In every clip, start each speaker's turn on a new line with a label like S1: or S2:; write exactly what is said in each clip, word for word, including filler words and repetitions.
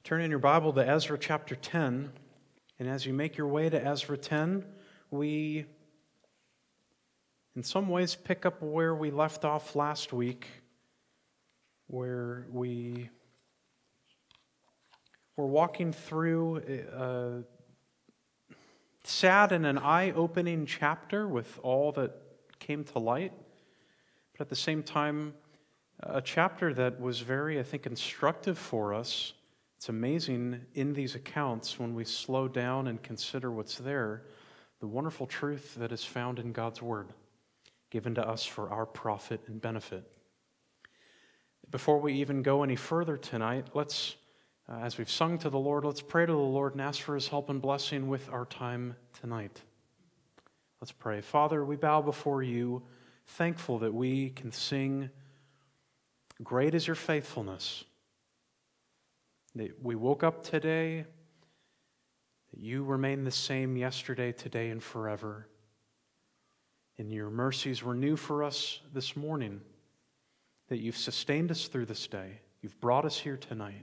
S1: Turn in your Bible to Ezra chapter ten, and as you make your way to Ezra ten, we, in some ways, pick up where we left off last week, where we were walking through a sad and an eye-opening chapter with all that came to light, but at the same time, a chapter that was very, I think, instructive for us. It's amazing in these accounts when we slow down and consider what's there, the wonderful truth that is found in God's Word, given to us for our profit and benefit. Before we even go any further tonight, let's, uh, as we've sung to the Lord, let's pray to the Lord and ask for His help and blessing with our time tonight. Let's pray. Father, we bow before You, thankful that we can sing, "Great is Your faithfulness." That we woke up today, that You remain the same yesterday, today, and forever. And Your mercies were new for us this morning, that You've sustained us through this day. You've brought us here tonight.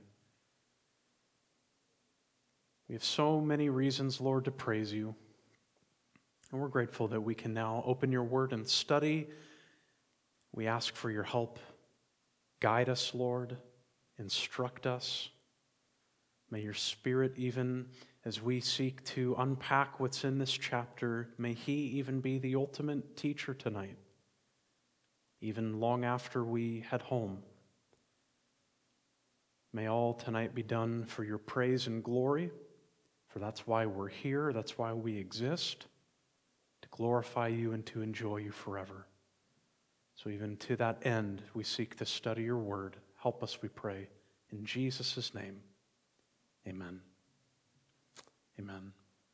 S1: We have so many reasons, Lord, to praise You. And we're grateful that we can now open Your Word and study. We ask for Your help. Guide us, Lord. Instruct us. May Your Spirit, even as we seek to unpack what's in this chapter, may He even be the ultimate teacher tonight, even long after we head home. May all tonight be done for Your praise and glory, for that's why we're here, that's why we exist, to glorify You and to enjoy You forever. So even to that end, we seek to study Your Word. Help us, we pray, in Jesus' name. Amen. Amen.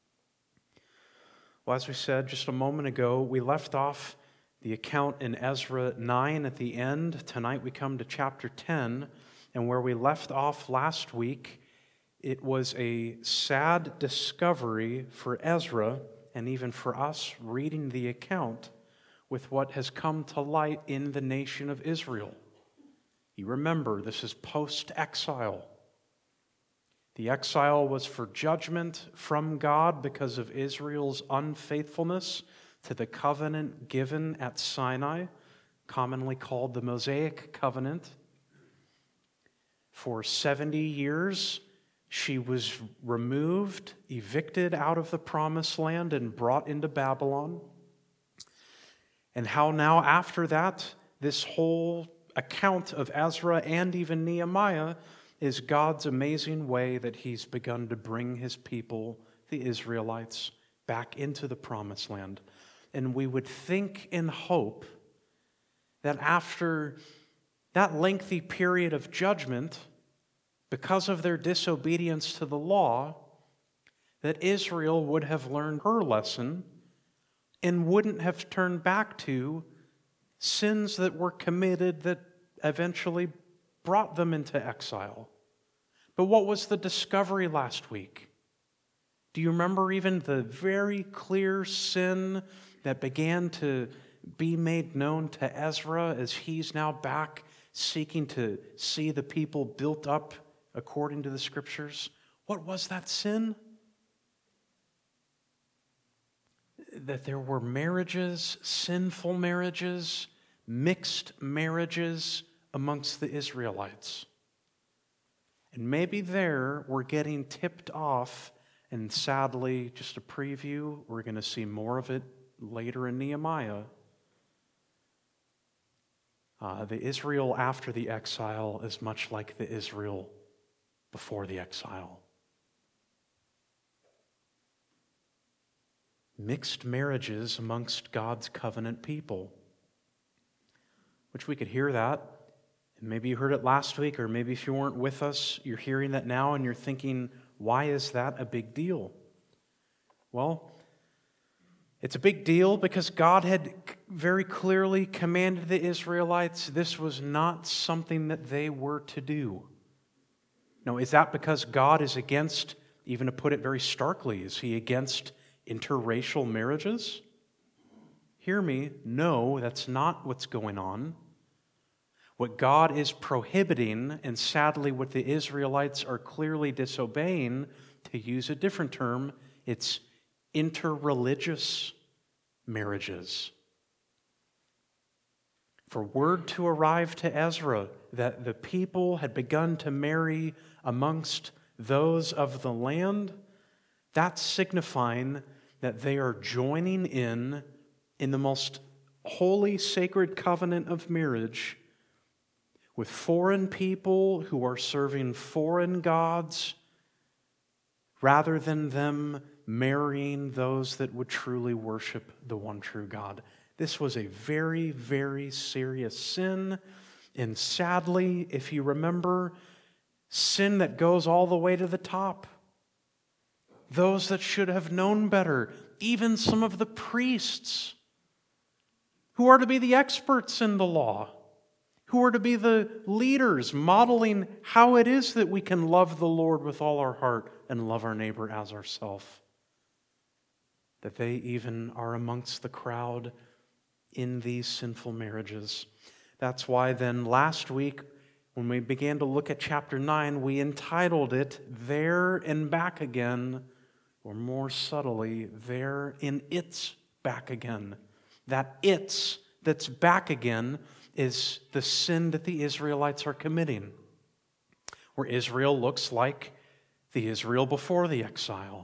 S1: Well, as we said just a moment ago, we left off the account in Ezra nine at the end. Tonight we come to chapter ten, and where we left off last week, it was a sad discovery for Ezra, and even for us reading the account, with what has come to light in the nation of Israel. You remember, this is post-exile. The exile was for judgment from God because of Israel's unfaithfulness to the covenant given at Sinai, commonly called the Mosaic Covenant. For seventy years, she was removed, evicted out of the promised land, and brought into Babylon. And how now, after that, this whole account of Ezra and even Nehemiah is God's amazing way that He's begun to bring His people, the Israelites, back into the promised land. And we would think and hope that after that lengthy period of judgment, because of their disobedience to the law, that Israel would have learned her lesson and wouldn't have turned back to sins that were committed that eventually brought them into exile. But what was the discovery last week? Do you remember even the very clear sin that began to be made known to Ezra as he's now back seeking to see the people built up according to the Scriptures? What was that sin? That there were marriages, sinful marriages, mixed marriages amongst the Israelites. And maybe there we're getting tipped off, and sadly, just a preview, we're going to see more of it later in Nehemiah. Uh, the Israel after the exile is much like the Israel before the exile. Mixed marriages amongst God's covenant people. Which we could hear that, and maybe you heard it last week, or maybe if you weren't with us, you're hearing that now and you're thinking, why is that a big deal? Well, it's a big deal because God had very clearly commanded the Israelites this was not something that they were to do. Now, is that because God is against, even to put it very starkly, is He against interracial marriages? Hear me, no, that's not what's going on. What God is prohibiting, and sadly what the Israelites are clearly disobeying, to use a different term, it's interreligious marriages. For word to arrive to Ezra that the people had begun to marry amongst those of the land, that's signifying that they are joining in in the most holy, sacred covenant of marriage with foreign people who are serving foreign gods, rather than them marrying those that would truly worship the one true God. This was a very, very serious sin. And sadly, if you remember, sin that goes all the way to the top. Those that should have known better, even some of the priests who are to be the experts in the law, who are to be the leaders modeling how it is that we can love the Lord with all our heart and love our neighbor as ourselves. That they even are amongst the crowd in these sinful marriages. That's why then last week, when we began to look at chapter nine, we entitled it, There and Back Again, or more subtly, There in It's Back Again. That it's that's back again is the sin that the Israelites are committing, where Israel looks like the Israel before the exile.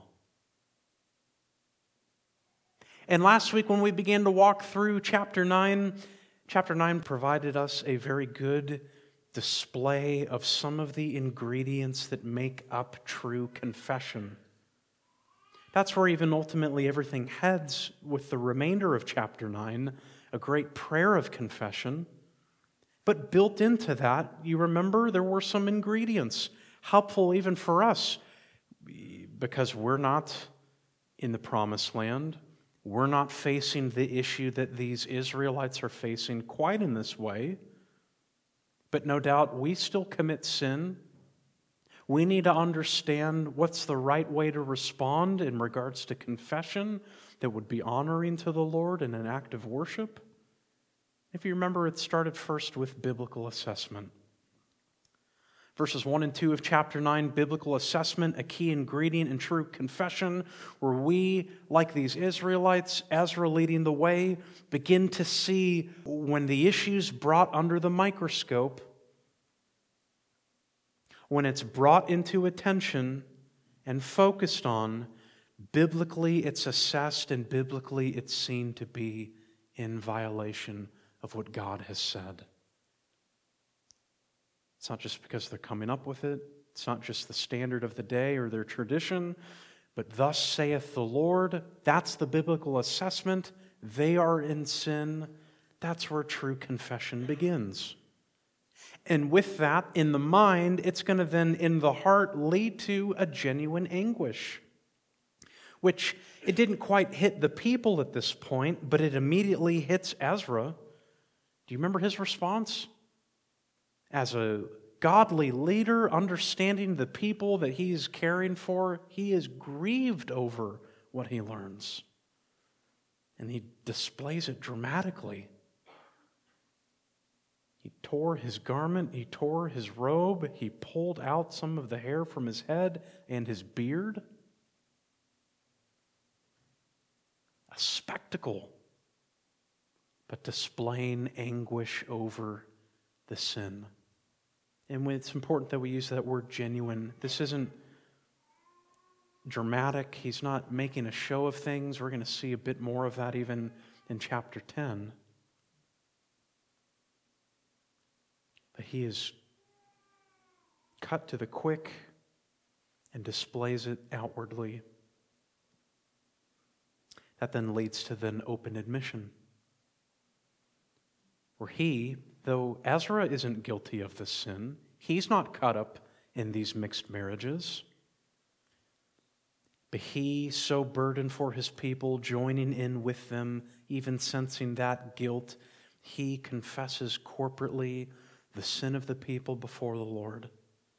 S1: And last week when we began to walk through chapter nine, chapter nine provided us a very good display of some of the ingredients that make up true confession. That's where even ultimately everything heads with the remainder of chapter nine, a great prayer of confession. But built into that, you remember, there were some ingredients helpful even for us because we're not in the promised land. We're not facing the issue that these Israelites are facing quite in this way. But no doubt we still commit sin. We need to understand what's the right way to respond in regards to confession that would be honoring to the Lord in an act of worship. If you remember, it started first with biblical assessment. Verses one and two of chapter nine, biblical assessment, a key ingredient in true confession, where we, like these Israelites, Ezra leading the way, begin to see when the issue's brought under the microscope, when it's brought into attention and focused on, biblically it's assessed and biblically it's seen to be in violation of what God has said. It's not just because they're coming up with it. It's not just the standard of the day or their tradition. But thus saith the Lord. That's the biblical assessment. They are in sin. That's where true confession begins. And with that in the mind, it's going to then in the heart lead to a genuine anguish, which it didn't quite hit the people at this point, but it immediately hits Ezra. Do you remember his response? As a godly leader, understanding the people that he's caring for, he is grieved over what he learns. And he displays it dramatically. He tore his garment, he tore his robe, he pulled out some of the hair from his head and his beard. A spectacle, but displaying anguish over the sin. And it's important that we use that word genuine. This isn't dramatic. He's not making a show of things. We're going to see a bit more of that even in chapter ten. But he is cut to the quick and displays it outwardly. That then leads to then open admission, where he, though Ezra isn't guilty of this sin, he's not caught up in these mixed marriages. But he, so burdened for his people, joining in with them, even sensing that guilt, he confesses corporately the sin of the people before the Lord.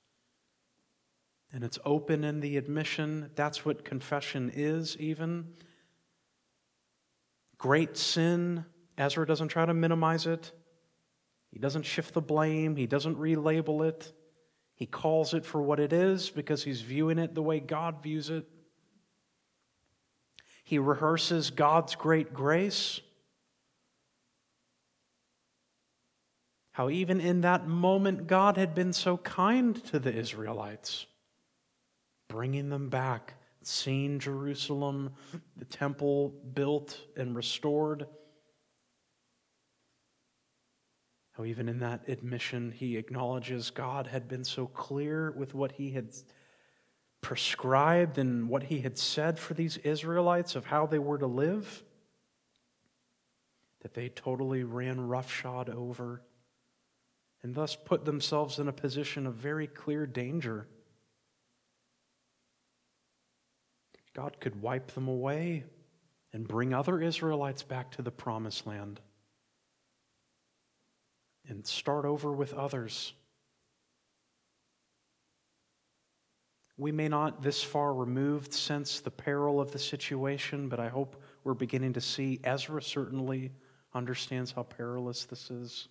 S1: And it's open in the admission. That's what confession is, even. Great sin. Ezra doesn't try to minimize it. He doesn't shift the blame. He doesn't relabel it. He calls it for what it is because he's viewing it the way God views it. He rehearses God's great grace. How even in that moment God had been so kind to the Israelites, bringing them back, seeing Jerusalem, the temple built and restored. How even in that admission he acknowledges God had been so clear with what he had prescribed and what he had said for these Israelites of how they were to live, that they totally ran roughshod over and thus put themselves in a position of very clear danger. God could wipe them away and bring other Israelites back to the promised land and start over with others. We may not this far removed sense the peril of the situation, but I hope we're beginning to see Ezra certainly understands how perilous this is.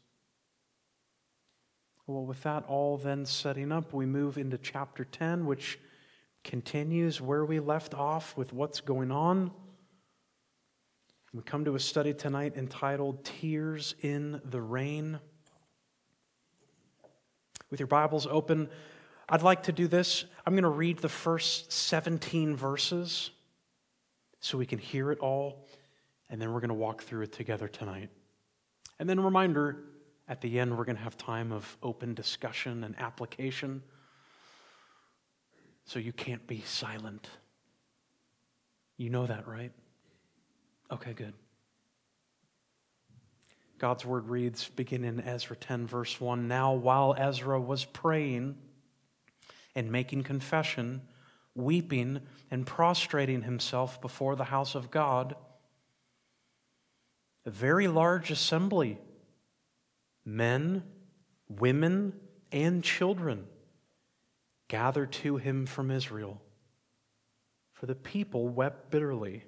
S1: Well, with that all then setting up, we move into chapter ten, which continues where we left off with what's going on. We come to a study tonight entitled Tears in the Rain. With your Bibles open, I'd like to do this. I'm going to read the first seventeen verses so we can hear it all, and then we're going to walk through it together tonight. And then a reminder, at the end we're going to have time of open discussion and application, so you can't be silent. You know that, right? Okay, good. God's word reads, beginning in Ezra ten, verse one, "Now while Ezra was praying and making confession, weeping and prostrating himself before the house of God, a very large assembly, men, women, and children, gathered to him from Israel, for the people wept bitterly.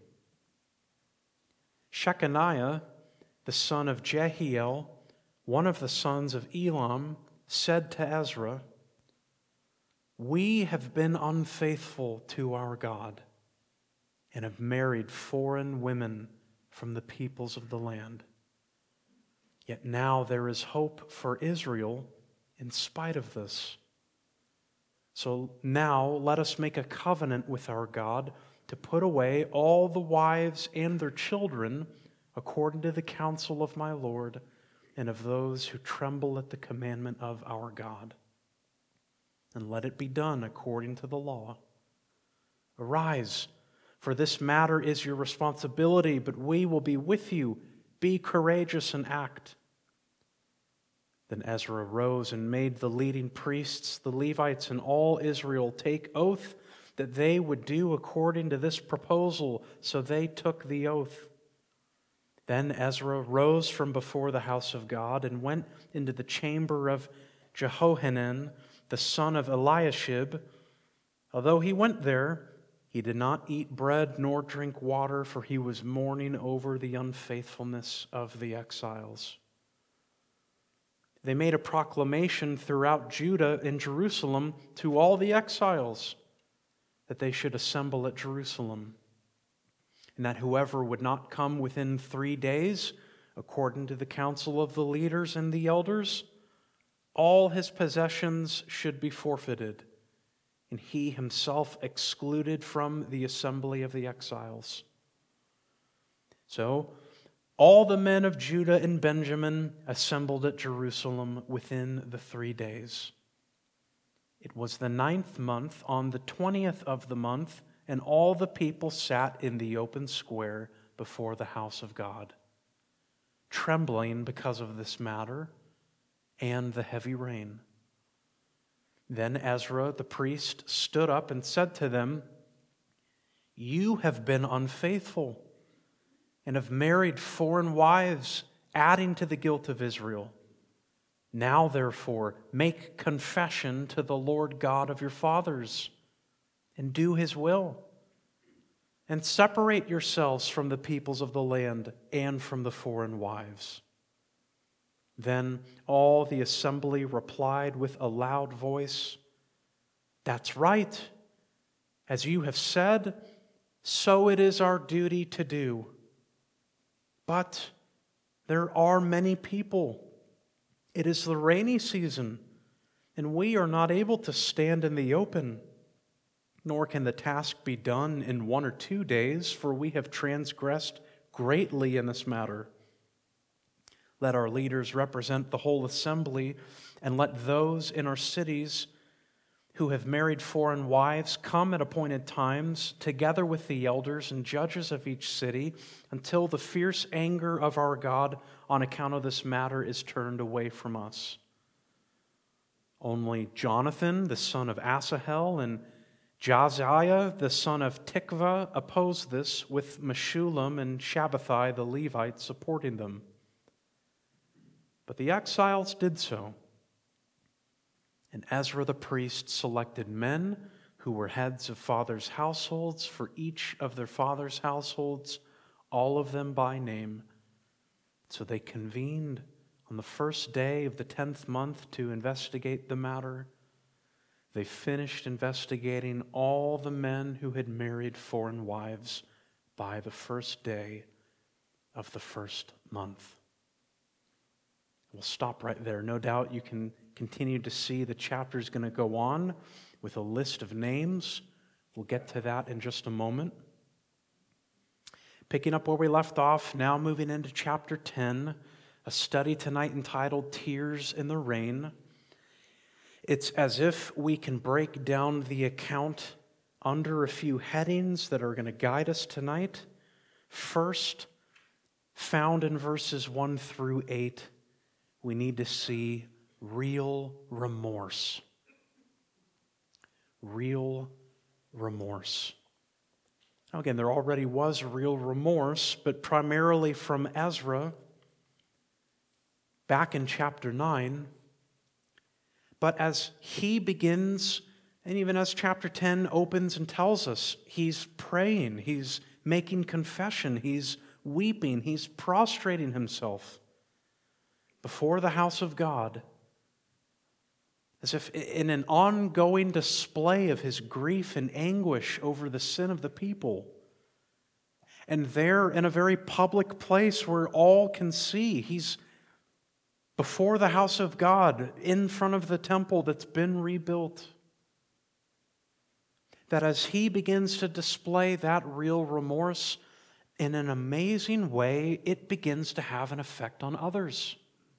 S1: Shechaniah, the son of Jehiel, one of the sons of Elam, said to Ezra, 'We have been unfaithful to our God and have married foreign women from the peoples of the land. Yet now there is hope for Israel in spite of this. So now let us make a covenant with our God to put away all the wives and their children according to the counsel of my Lord and of those who tremble at the commandment of our God. And let it be done according to the law. Arise, for this matter is your responsibility, but we will be with you. Be courageous and act.' Then Ezra rose and made the leading priests, the Levites, and all Israel take oath that they would do according to this proposal. So they took the oath. Then Ezra rose from before the house of God and went into the chamber of Jehohanan, the son of Eliashib. Although he went there, he did not eat bread nor drink water, for he was mourning over the unfaithfulness of the exiles. They made a proclamation throughout Judah and Jerusalem to all the exiles that they should assemble at Jerusalem, and that whoever would not come within three days, according to the counsel of the leaders and the elders, all his possessions should be forfeited, and he himself excluded from the assembly of the exiles. So all the men of Judah and Benjamin assembled at Jerusalem within the three days. It was the ninth month, on the twentieth of the month, and all the people sat in the open square before the house of God, trembling because of this matter and the heavy rain. Then Ezra the priest stood up and said to them, 'You have been unfaithful and have married foreign wives, adding to the guilt of Israel. Now, therefore, make confession to the Lord God of your fathers and do his will, and separate yourselves from the peoples of the land and from the foreign wives. Then all the assembly replied with a loud voice, "That's right. As you have said, so it is our duty to do. But there are many people. It is the rainy season, and we are not able to stand in the open. Nor can the task be done in one or two days, for we have transgressed greatly in this matter. Let our leaders represent the whole assembly, and let those in our cities who have married foreign wives come at appointed times, together with the elders and judges of each city, until the fierce anger of our God on account of this matter is turned away from us." Only Jonathan, the son of Asahel, and Jahziah, the son of Tikvah, opposed this, with Meshullam and Shabbathai, the Levite, supporting them. But the exiles did so. And Ezra the priest selected men who were heads of fathers' households for each of their fathers' households, all of them by name. So they convened on the first day of the tenth month to investigate the matter. They finished investigating all the men who had married foreign wives by the first day of the first month. We'll stop right there. No doubt you can continue to see the chapter is going to go on with a list of names. We'll get to that in just a moment. Picking up where we left off, now moving into chapter ten, a study tonight entitled Tears in the Rain. It's as if we can break down the account under a few headings that are going to guide us tonight. First, found in verses one through eight, we need to see real remorse. Real remorse. Now again, there already was real remorse, but primarily from Ezra back in chapter nine. But as he begins, and even as chapter ten opens and tells us, he's praying, he's making confession, he's weeping, he's prostrating himself before the house of God, as if in an ongoing display of his grief and anguish over the sin of the people. And there, in a very public place where all can see, he's before the house of God, in front of the temple that's been rebuilt. That as he begins to display that real remorse, in an amazing way, it begins to have an effect on others.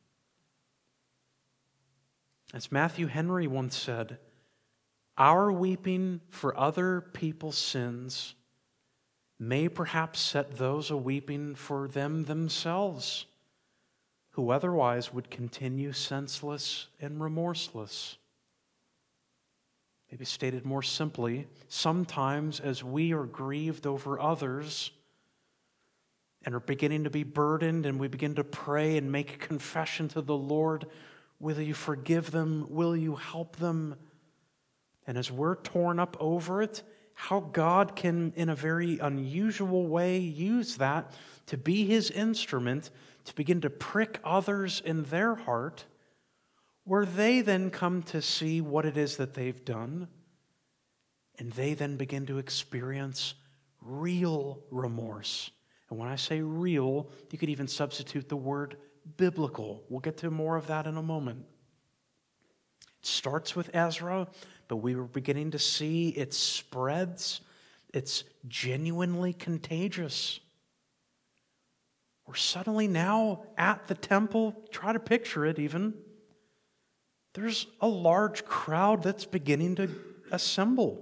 S1: As Matthew Henry once said, our weeping for other people's sins may perhaps set those a-weeping for them themselves, who otherwise would continue senseless and remorseless. Maybe stated more simply, sometimes as we are grieved over others and are beginning to be burdened and we begin to pray and make confession to the Lord, will you forgive them? Will you help them? And as we're torn up over it, how God can, in a very unusual way, use that to be his instrument to begin to prick others in their heart, where they then come to see what it is that they've done, and they then begin to experience real remorse. And when I say real, you could even substitute the word biblical. We'll get to more of that in a moment. It starts with Ezra, but we were beginning to see it spreads. It's genuinely contagious. We're suddenly now at the temple, try to picture it even. There's a large crowd that's beginning to assemble,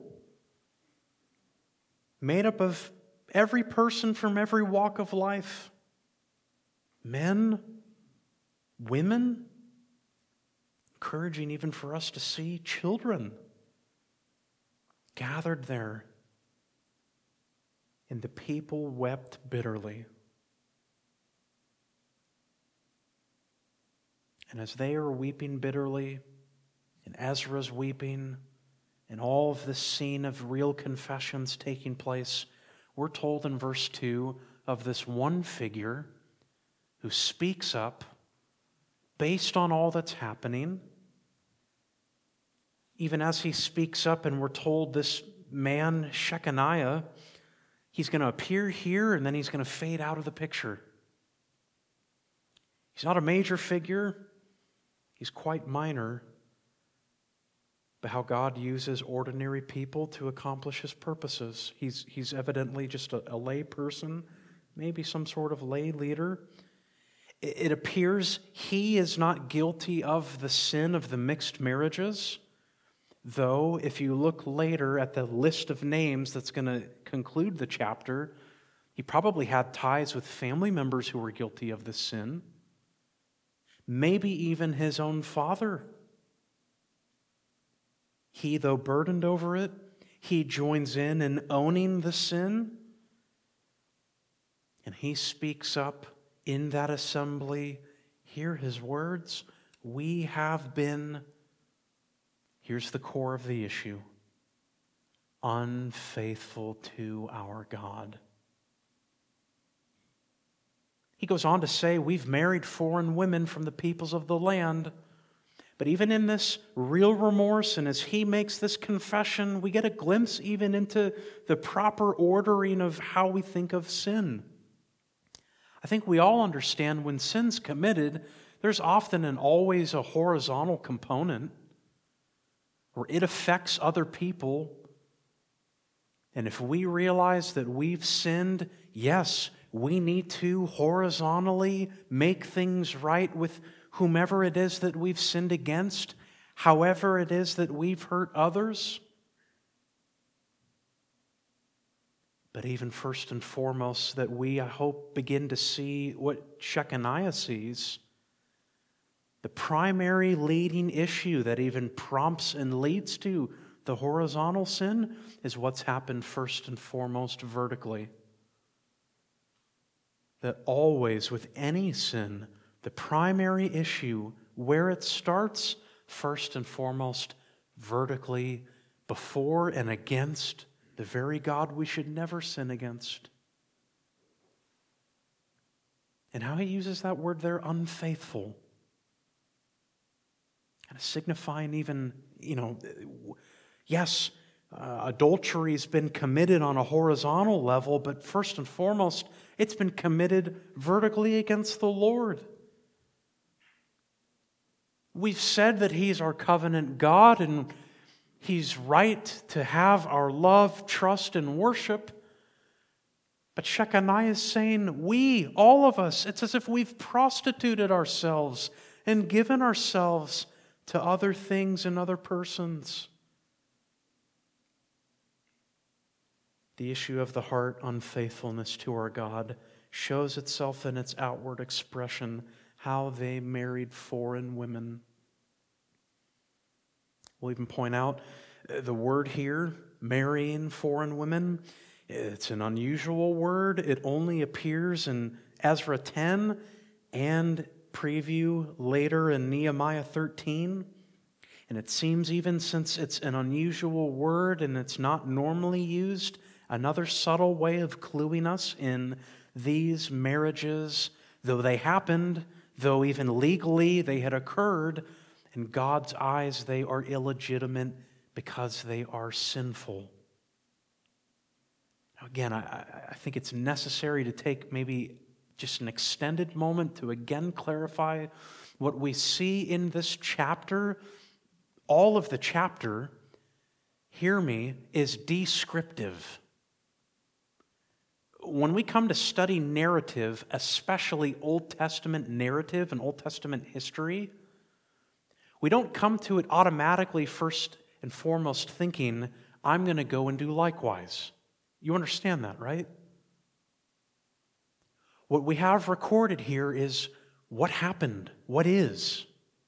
S1: made up of every person from every walk of life. Men, women, encouraging even for us to see children gathered there. And the people wept bitterly. And as they are weeping bitterly, and Ezra's weeping, and all of this scene of real confessions taking place, we're told in verse two of this one figure who speaks up based on all that's happening. Even as he speaks up and we're told this man, Shechaniah, he's going to appear here and then he's going to fade out of the picture. He's not a major figure. He's quite minor. But how God uses ordinary people to accomplish his purposes. He's, he's evidently just a, a lay person, maybe some sort of lay leader. It, it appears he is not guilty of the sin of the mixed marriages, though if you look later at the list of names that's going to conclude the chapter, he probably had ties with family members who were guilty of this sin. Maybe even his own father. He, though burdened over it, he joins in in owning the sin. And he speaks up in that assembly. Hear his words. We have been, here's the core of the issue, unfaithful to our God. He goes on to say, we've married foreign women from the peoples of the land. But even in this real remorse, and as he makes this confession, we get a glimpse even into the proper ordering of how we think of sin. I think we all understand when sin's committed, there's often and always a horizontal component where it affects other people. And if we realize that we've sinned, yes, we need to horizontally make things right with whomever it is that we've sinned against, however it is that we've hurt others. But even first and foremost, that we, I hope, begin to see what Shechaniah sees. The primary leading issue that even prompts and leads to the horizontal sin is what's happened first and foremost vertically. That always with any sin, the primary issue, where it starts, first and foremost, vertically, before and against the very God we should never sin against. And how he uses that word there, unfaithful. Kind of signifying even, you know, yes, uh, adultery's been committed on a horizontal level, but first and foremost, it's been committed vertically against the Lord. We've said that he's our covenant God and he's right to have our love, trust, and worship. But Shechaniah is saying, we, all of us, it's as if we've prostituted ourselves and given ourselves to other things and other persons. The issue of the heart unfaithfulness to our God shows itself in its outward expression, how they married foreign women. We'll even point out the word here, marrying foreign women. It's an unusual word. It only appears in Ezra ten and preview later in Nehemiah thirteen. And it seems even since it's an unusual word and it's not normally used, another subtle way of cluing us in these marriages, though they happened, though even legally they had occurred, in God's eyes they are illegitimate because they are sinful. Again, I, I think it's necessary to take maybe just an extended moment to again clarify what we see in this chapter. All of the chapter, hear me, is descriptive. When we come to study narrative, especially Old Testament narrative and Old Testament history, we don't come to it automatically first and foremost thinking, I'm going to go and do likewise. You understand that, right? What we have recorded here is what happened, what is.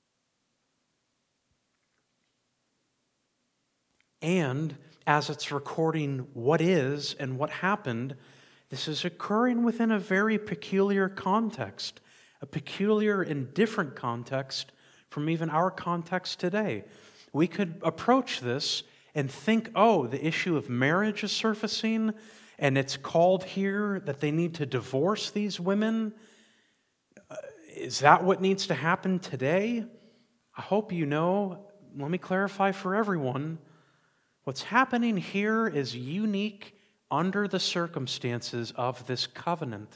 S1: And as it's recording what is and what happened, this is occurring within a very peculiar context, a peculiar and different context from even our context today. We could approach this and think, oh, the issue of marriage is surfacing, and it's called here that they need to divorce these women. Is that what needs to happen today? I hope you know. Let me clarify for everyone. What's happening here is unique under the circumstances of this covenant.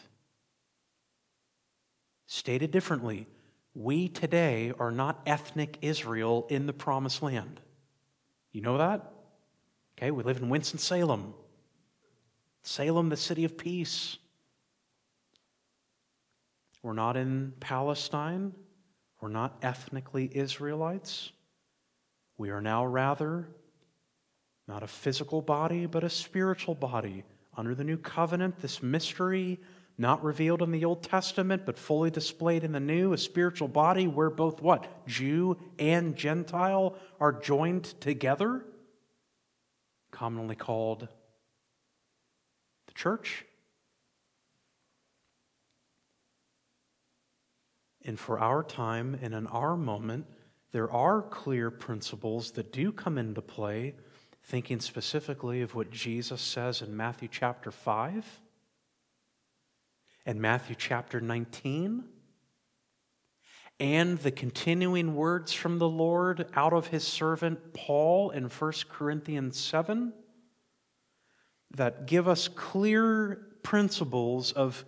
S1: Stated differently, we today are not ethnic Israel in the Promised Land. You know that? Okay, we live in Winston-Salem. Salem, the city of peace. We're not in Palestine. We're not ethnically Israelites. We are now rather not a physical body, but a spiritual body. Under the new covenant, this mystery, not revealed in the Old Testament, but fully displayed in the new, a spiritual body where both what? Jew and Gentile are joined together, commonly called the church. And for our time and in our moment, there are clear principles that do come into play, thinking specifically of what Jesus says in Matthew chapter five and Matthew chapter nineteen, and the continuing words from the Lord out of his servant Paul in First Corinthians seven that give us clear principles of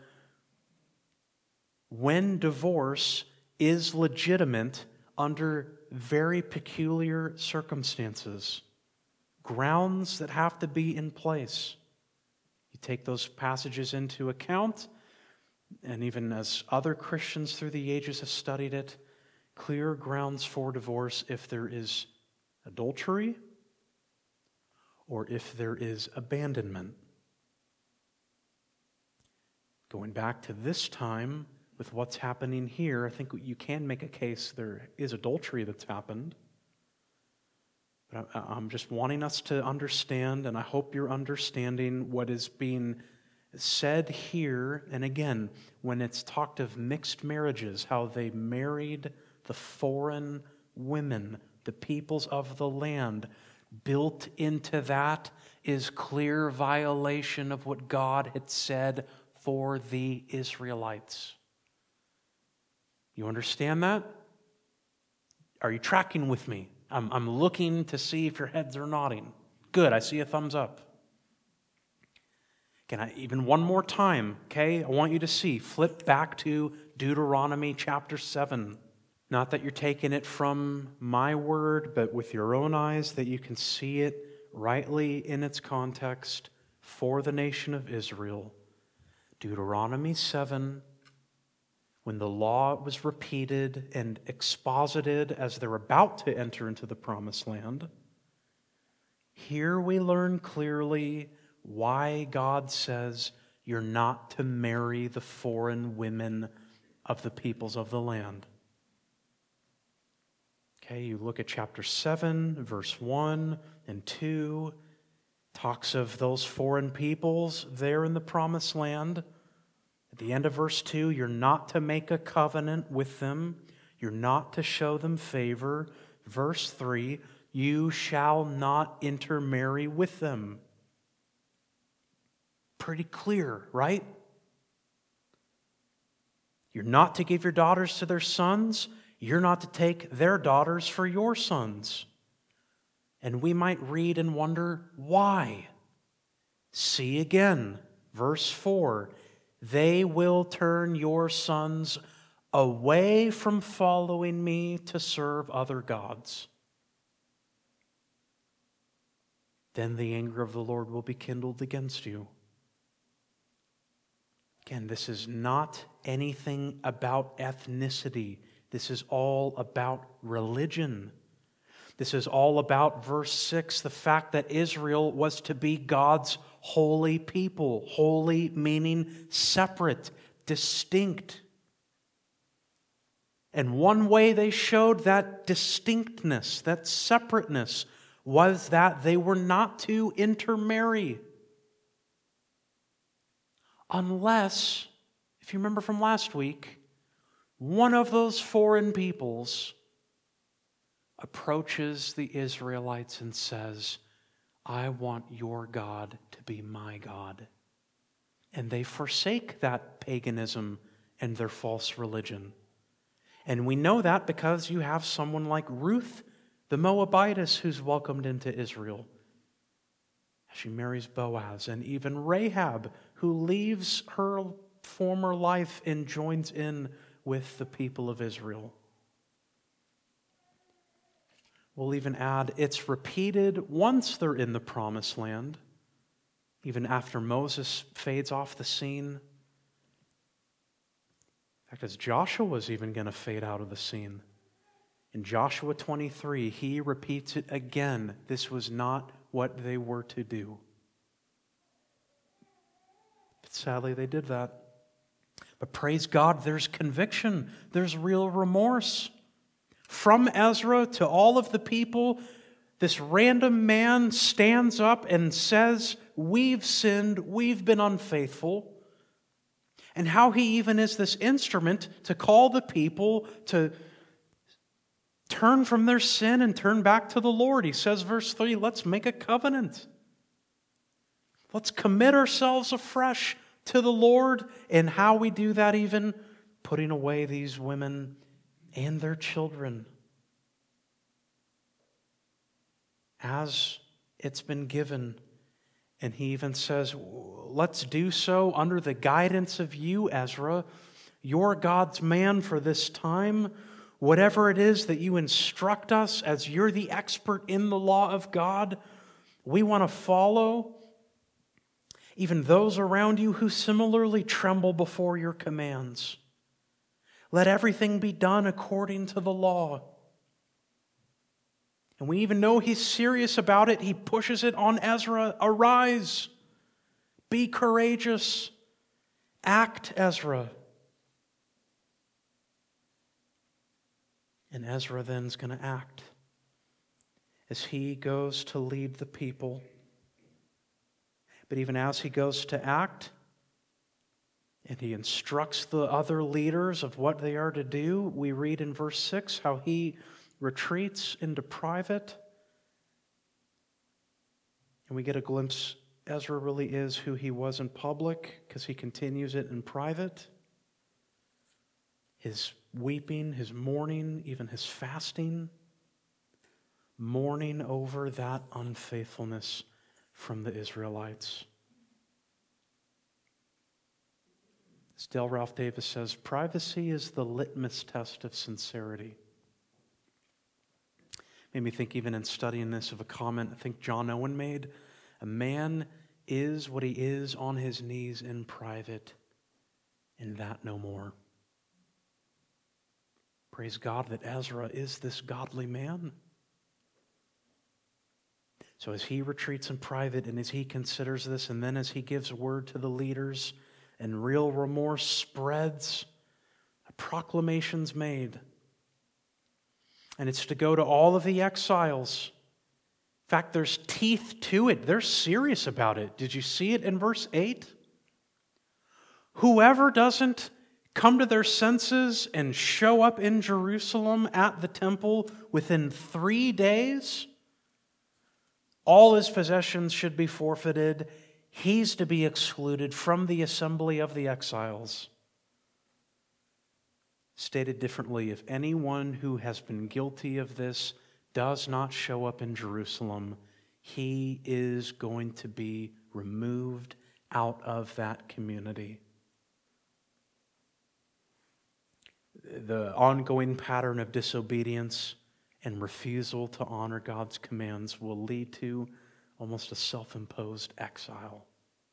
S1: when divorce is legitimate under very peculiar circumstances, grounds that have to be in place. You take those passages into account, and even as other Christians through the ages have studied it, clear grounds for divorce if there is adultery or if there is abandonment. Going back to this time, with what's happening here, I think you can make a case there is adultery that's happened. But I'm just wanting us to understand, and I hope you're understanding what is being said here. And again, when it's talked of mixed marriages, how they married the foreign women, the peoples of the land, built into that is clear violation of what God had said for the Israelites. You understand that? Are you tracking with me? I'm, I'm looking to see if your heads are nodding. Good, I see a thumbs up. Can I, even one more time, okay? I want you to see. Flip back to Deuteronomy chapter seven. Not that you're taking it from my word, but with your own eyes, that you can see it rightly in its context for the nation of Israel. Deuteronomy seven. When the law was repeated and exposited as they're about to enter into the promised land, here we learn clearly why God says you're not to marry the foreign women of the peoples of the land. Okay, you look at chapter seven, verse one and two, talks of those foreign peoples there in the promised land. At the end of verse two, you're not to make a covenant with them. You're not to show them favor. Verse three, you shall not intermarry with them. Pretty clear, right? You're not to give your daughters to their sons. You're not to take their daughters for your sons. And we might read and wonder, why? See again, verse four. They will turn your sons away from following me to serve other gods. Then the anger of the Lord will be kindled against you. Again, this is not anything about ethnicity. This is all about religion. This is all about verse six, the fact that Israel was to be God's holy people. Holy meaning separate, distinct. And one way they showed that distinctness, that separateness, was that they were not to intermarry. Unless, if you remember from last week, one of those foreign peoples approaches the Israelites and says, I want your God to be my God. And they forsake that paganism and their false religion. And we know that because you have someone like Ruth, the Moabitess, who's welcomed into Israel. She marries Boaz, and even Rahab, who leaves her former life and joins in with the people of Israel. We'll even add, it's repeated once they're in the promised land, even after Moses fades off the scene. In fact, as Joshua was even going to fade out of the scene. In Joshua twenty-three, he repeats it again. This was not what they were to do. But sadly, they did that. But praise God, there's conviction. There's real remorse. From Ezra to all of the people, this random man stands up and says, we've sinned, we've been unfaithful. And how he even is this instrument to call the people to turn from their sin and turn back to the Lord. He says, verse three, let's make a covenant. Let's commit ourselves afresh to the Lord. And how we do that, even putting away these women and their children, as it's been given. And he even says, let's do so under the guidance of you, Ezra. You're God's man for this time. Whatever it is that you instruct us, as you're the expert in the law of God, we want to follow. Even those around you who similarly tremble before your commands. Let everything be done according to the law. And we even know he's serious about it. He pushes it on Ezra. Arise. Be courageous. Act, Ezra. And Ezra then is going to act as he goes to lead the people. But even as he goes to act, and he instructs the other leaders of what they are to do, we read in verse six how he retreats into private. And we get a glimpse, Ezra really is who he was in public, because he continues it in private. His weeping, his mourning, even his fasting, mourning over that unfaithfulness from the Israelites. As Dale Ralph Davis says, privacy is the litmus test of sincerity. Made me think, even in studying this, of a comment I think John Owen made. A man is what he is on his knees in private, and that no more. Praise God that Ezra is this godly man. So as he retreats in private and as he considers this, and then as he gives word to the leaders, and real remorse spreads, a proclamation's made. And it's to go to all of the exiles. In fact, there's teeth to it. They're serious about it. Did you see it in verse eight? Whoever doesn't come to their senses and show up in Jerusalem at the temple within three days, all his possessions should be forfeited. He's to be excluded from the assembly of the exiles. Stated differently, if anyone who has been guilty of this does not show up in Jerusalem, he is going to be removed out of that community. The ongoing pattern of disobedience and refusal to honor God's commands will lead to almost a self-imposed exile.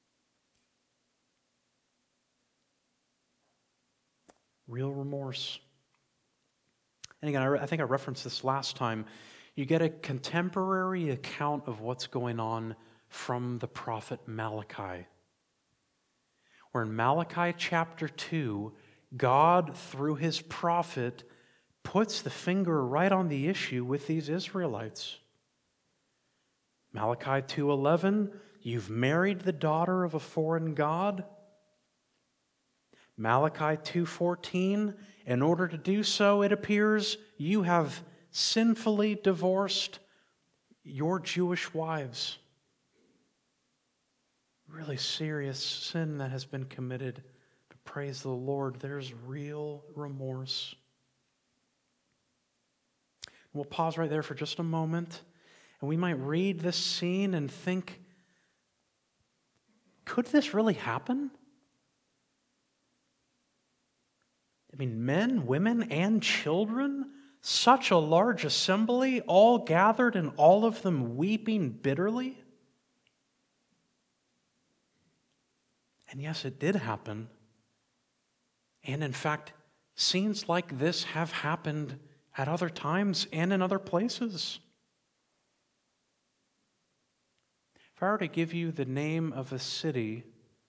S1: Real remorse. And again, I think I referenced this last time. You get a contemporary account of what's going on from the prophet Malachi. Where in Malachi chapter two, God, through his prophet, puts the finger right on the issue with these Israelites. Malachi two eleven, you've married the daughter of a foreign god. Malachi two fourteen, in order to do so, it appears you have sinfully divorced your Jewish wives. Really serious sin that has been committed. But praise the Lord, there's real remorse. We'll pause right there for just a moment, and we might read this scene and think, could this really happen? I mean, men, women, and children, such a large assembly, all gathered and all of them weeping bitterly. And yes, it did happen. And in fact, scenes like this have happened at other times and in other places. If I were to give you the name of a city,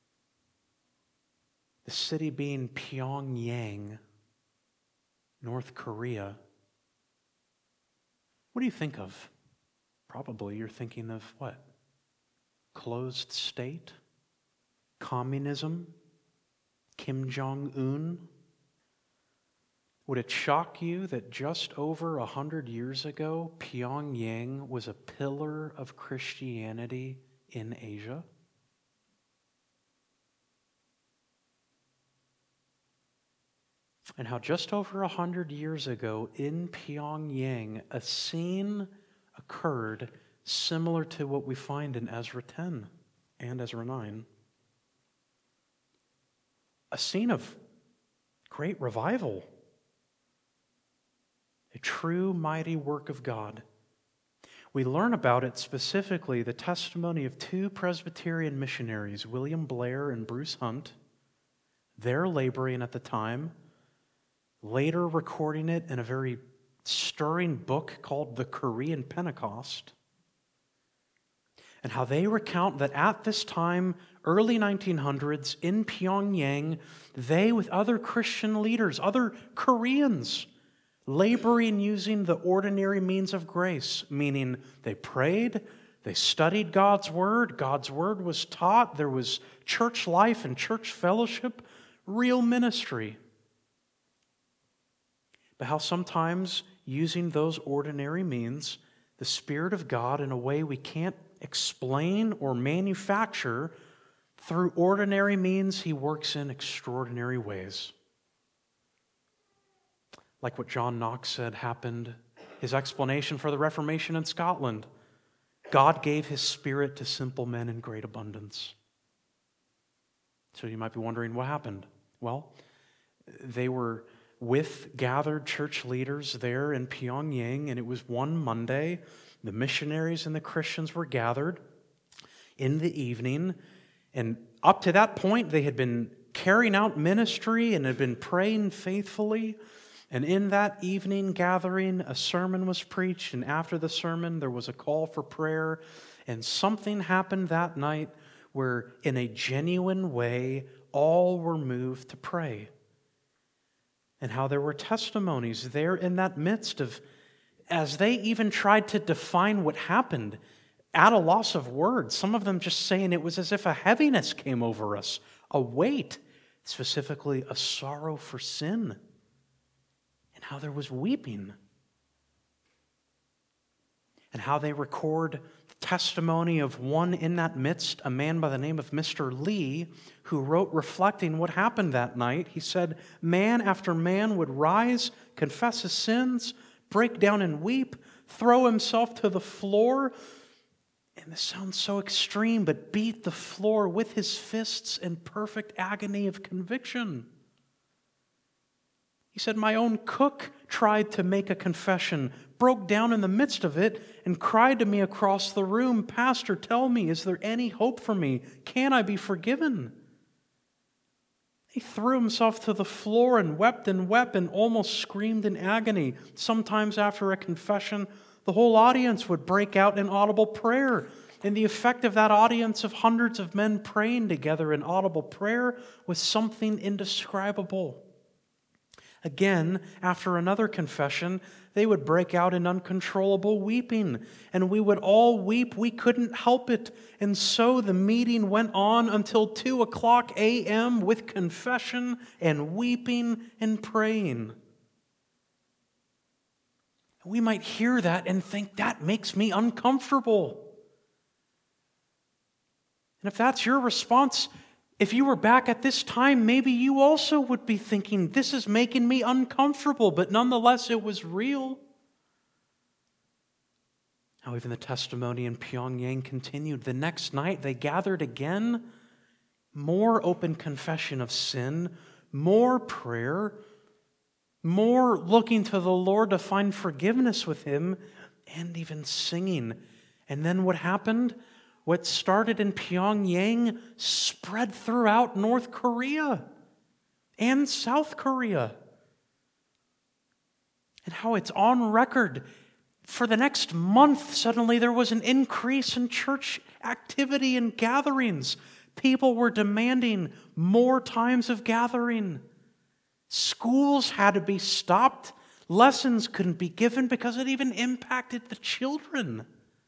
S1: the city being Pyongyang, North Korea, what do you think of? Probably you're thinking of what? Closed state? Communism? Kim Jong-un? Would it shock you that just over a hundred years ago, Pyongyang was a pillar of Christianity in Asia? And how just over a hundred years ago in Pyongyang, a scene occurred similar to what we find in Ezra ten and Ezra nine. A scene of great revival. A true mighty work of God. We learn about it specifically, the testimony of two Presbyterian missionaries, William Blair and Bruce Hunt. They're laboring at the time, later recording it in a very stirring book called The Korean Pentecost. And how they recount that at this time, early nineteen hundreds, in Pyongyang, they with other Christian leaders, other Koreans, laboring using the ordinary means of grace, meaning they prayed, they studied God's Word, God's Word was taught, there was church life and church fellowship, real ministry. But how sometimes, using those ordinary means, the Spirit of God, in a way we can't explain or manufacture, through ordinary means, He works in extraordinary ways. Like what John Knox said happened, his explanation for the Reformation in Scotland. God gave His Spirit to simple men in great abundance. So you might be wondering what happened. Well, they were with gathered church leaders there in Pyongyang, and it was one Monday. The missionaries and the Christians were gathered in the evening, and up to that point they had been carrying out ministry and had been praying faithfully. And in that evening gathering, a sermon was preached, and after the sermon, there was a call for prayer, and something happened that night where, in a genuine way, all were moved to pray. And how there were testimonies there in that midst of, as they even tried to define what happened, at a loss of words, some of them just saying it was as if a heaviness came over us, a weight, specifically a sorrow for sin. How there was weeping. And how they record the testimony of one in that midst, a man by the name of Mister Lee, who wrote reflecting what happened that night. He said, man after man would rise, confess his sins, break down and weep, throw himself to the floor, and this sounds so extreme, but beat the floor with his fists in perfect agony of conviction. He said, my own cook tried to make a confession, broke down in the midst of it, and cried to me across the room, Pastor, tell me, is there any hope for me? Can I be forgiven? He threw himself to the floor and wept and wept and almost screamed in agony. Sometimes after a confession, the whole audience would break out in audible prayer. And the effect of that audience of hundreds of men praying together in audible prayer was something indescribable. Again, after another confession, they would break out in uncontrollable weeping, and we would all weep. We couldn't help it. And so the meeting went on until two o'clock a.m. with confession and weeping and praying. We might hear that and think, that makes me uncomfortable. And if that's your response, if you were back at this time, maybe you also would be thinking, this is making me uncomfortable, but nonetheless it was real. Now, even the testimony in Pyongyang continued. The next night, they gathered again. More open confession of sin, more prayer, more looking to the Lord to find forgiveness with Him, and even singing. And then what happened? What started in Pyongyang spread throughout North Korea and South Korea. And how it's on record. For the next month, suddenly there was an increase in church activity and gatherings. People were demanding more times of gathering. Schools had to be stopped. Lessons couldn't be given because it even impacted the children.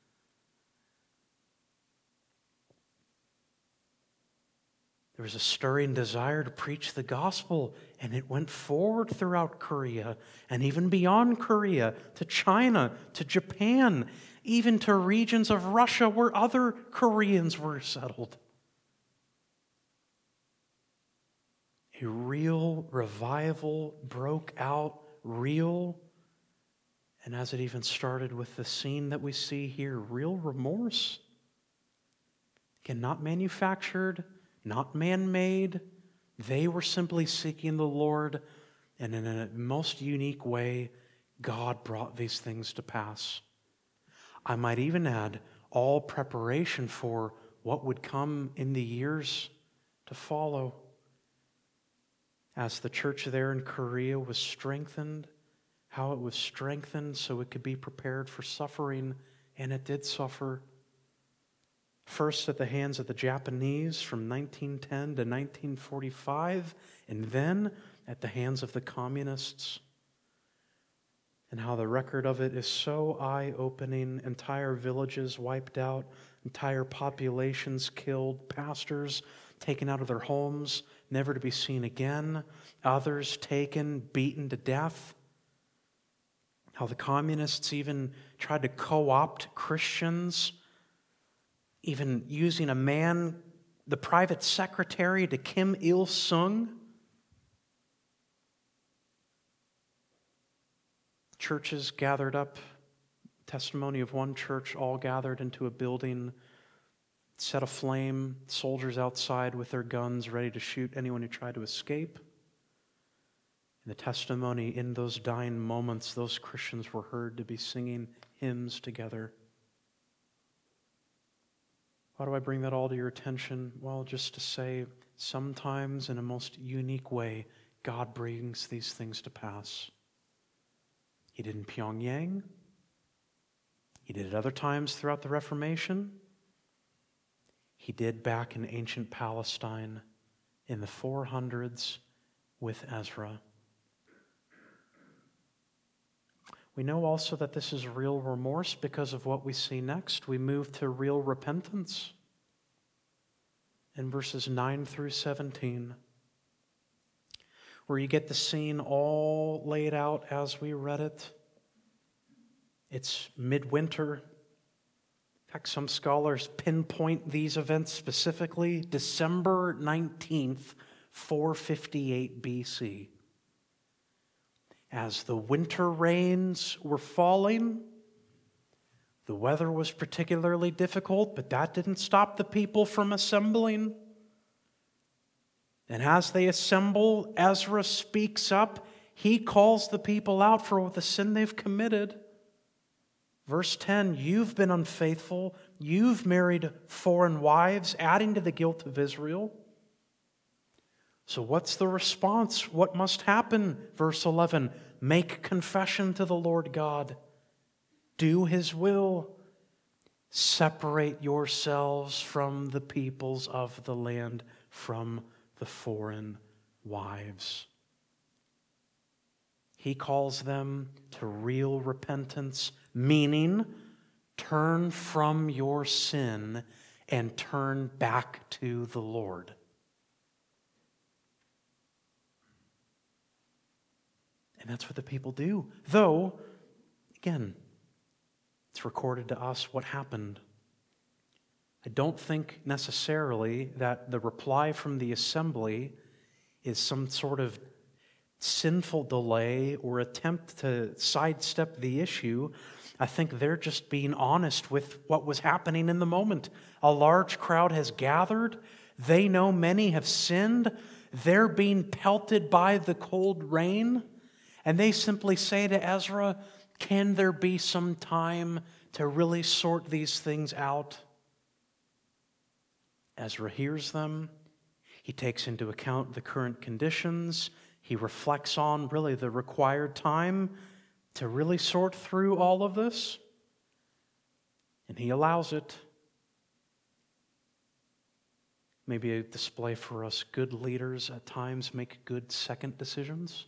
S1: There was a stirring desire to preach the gospel, and it went forward throughout Korea and even beyond Korea to China, to Japan, even to regions of Russia where other Koreans were settled. A real revival broke out, real, and as it even started with the scene that we see here, real remorse. Again, not manufactured, not man-made. They were simply seeking the Lord, and in a most unique way, God brought these things to pass. I might even add, all preparation for what would come in the years to follow. As the church there in Korea was strengthened, how it was strengthened so it could be prepared for suffering, and it did suffer. First at the hands of the Japanese from nineteen ten to nineteen forty-five, and then at the hands of the communists. And how the record of it is so eye-opening. Entire villages wiped out, entire populations killed, pastors taken out of their homes, never to be seen again, others taken, beaten to death. How the communists even tried to co-opt Christians, even using a man, the private secretary to Kim Il-sung. Churches gathered up, testimony of one church, all gathered into a building, set aflame, soldiers outside with their guns ready to shoot anyone who tried to escape. And the testimony in those dying moments, those Christians were heard to be singing hymns together. Why do I bring that all to your attention? Well, just to say, sometimes in a most unique way, God brings these things to pass. He did in Pyongyang. He did at other times throughout the Reformation. He did back in ancient Palestine in the four hundreds with Ezra. We know also that this is real remorse because of what we see next. We move to real repentance in verses nine through seventeen, where you get the scene all laid out as we read it. It's midwinter. In fact, some scholars pinpoint these events specifically, December nineteenth, four fifty-eight B C. As the winter rains were falling, the weather was particularly difficult, but that didn't stop the people from assembling. And as they assemble, Ezra speaks up. He calls the people out for the sin they've committed. Verse ten, you've been unfaithful. You've married foreign wives, adding to the guilt of Israel. So what's the response? What must happen? Verse eleven, make confession to the Lord God. Do His will. Separate yourselves from the peoples of the land, from the foreign wives. He calls them to real repentance, meaning turn from your sin and turn back to the Lord. And that's what the people do. Though, again, it's recorded to us what happened. I don't think necessarily that the reply from the assembly is some sort of sinful delay or attempt to sidestep the issue. I think they're just being honest with what was happening in the moment. A large crowd has gathered. They know many have sinned. They're being pelted by the cold rain. And they simply say to Ezra, can there be some time to really sort these things out? Ezra hears them. He takes into account the current conditions. He reflects on really the required time to really sort through all of this. And he allows it. Maybe a display for us. Good leaders at times make good second decisions.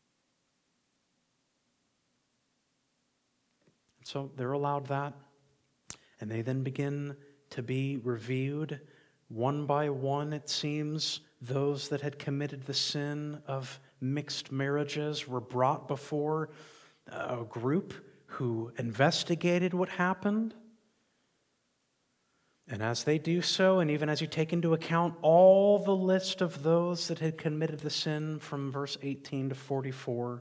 S1: So they're allowed that. And they then begin to be reviewed. One by one, it seems, those that had committed the sin of mixed marriages were brought before a group who investigated what happened. And as they do so, and even as you take into account all the list of those that had committed the sin from verse eighteen to forty-four,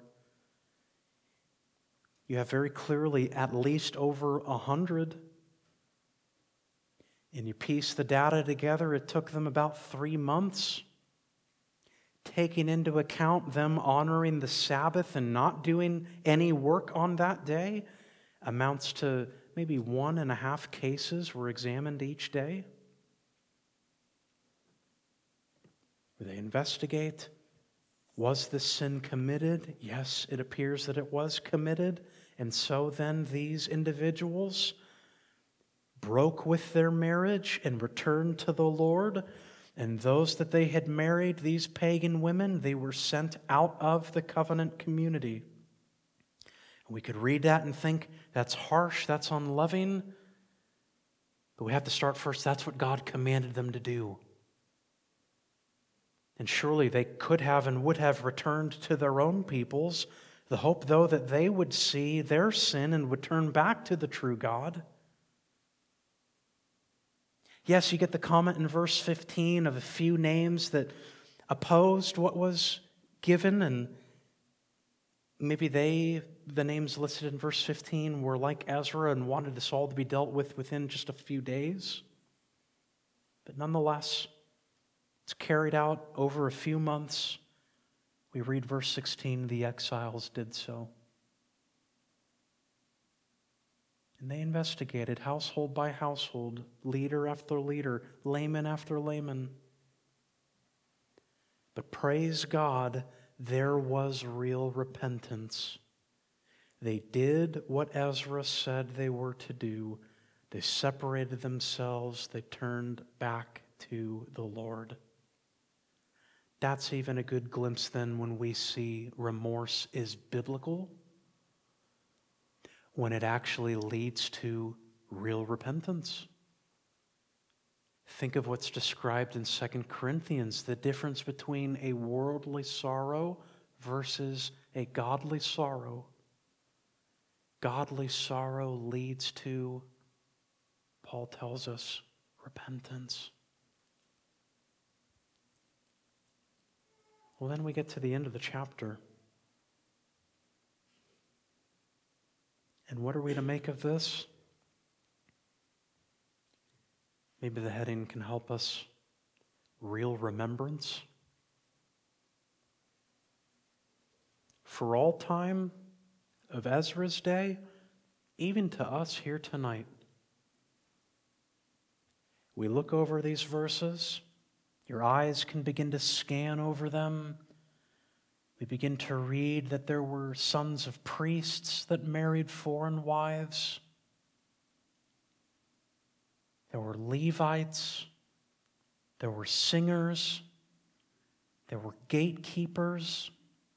S1: you have very clearly at least over a hundred. And you piece the data together, it took them about three months. Taking into account them honoring the Sabbath and not doing any work on that day, amounts to maybe one and a half cases were examined each day. They investigate. Was this sin committed? Yes, it appears that it was committed. And so then these individuals broke with their marriage and returned to the Lord. And those that they had married, these pagan women, they were sent out of the covenant community. We could read that and think, that's harsh, that's unloving. But we have to start first, that's what God commanded them to do. And surely they could have and would have returned to their own peoples. The hope, though, that they would see their sin and would turn back to the true God. Yes, you get the comment in verse fifteen of a few names that opposed what was given, and maybe they, the names listed in verse fifteen, were like Ezra and wanted this all to be dealt with within just a few days. But nonetheless, it's carried out over a few months. We read verse sixteen, the exiles did so. And they investigated household by household, leader after leader, layman after layman. But praise God, there was real repentance. They did what Ezra said they were to do. They separated themselves. They turned back to the Lord. That's even a good glimpse then when we see remorse is biblical, when it actually leads to real repentance. Think of what's described in Second Corinthians, the difference between a worldly sorrow versus a godly sorrow. Godly sorrow leads to, Paul tells us, repentance. Well, then we get to the end of the chapter. And what are we to make of this? Maybe the heading can help us. Real remembrance. For all time of Ezra's day, even to us here tonight, we look over these verses, your eyes can begin to scan over them. We begin to read that there were sons of priests that married foreign wives. There were Levites. There were singers. There were gatekeepers.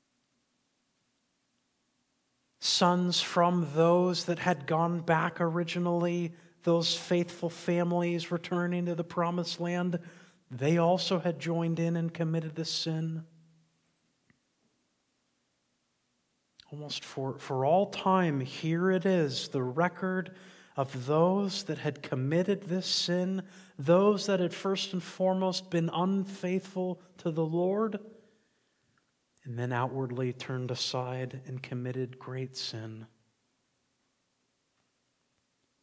S1: Sons from those that had gone back originally, those faithful families returning to the promised land, they also had joined in and committed this sin. Almost for, for all time, here it is, the record of those that had committed this sin, those that had first and foremost been unfaithful to the Lord, and then outwardly turned aside and committed great sin.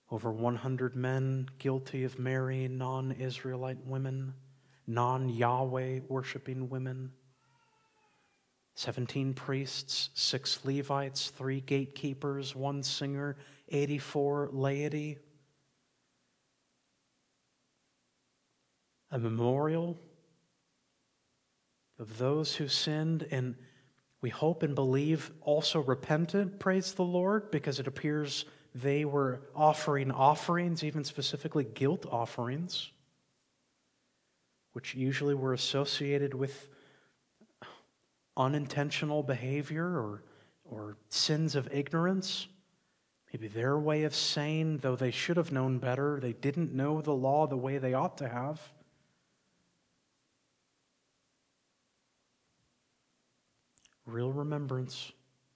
S1: Over one hundred men guilty of marrying non-Israelite women, non-Yahweh worshiping women. seventeen priests, six Levites, three gatekeepers, one singer, eighty-four laity. A memorial of those who sinned and we hope and believe also repented, praise the Lord, because it appears they were offering offerings, even specifically guilt offerings, which usually were associated with unintentional behavior or, or sins of ignorance. Maybe their way of saying, though they should have known better, they didn't know the law the way they ought to have. Real remembrance.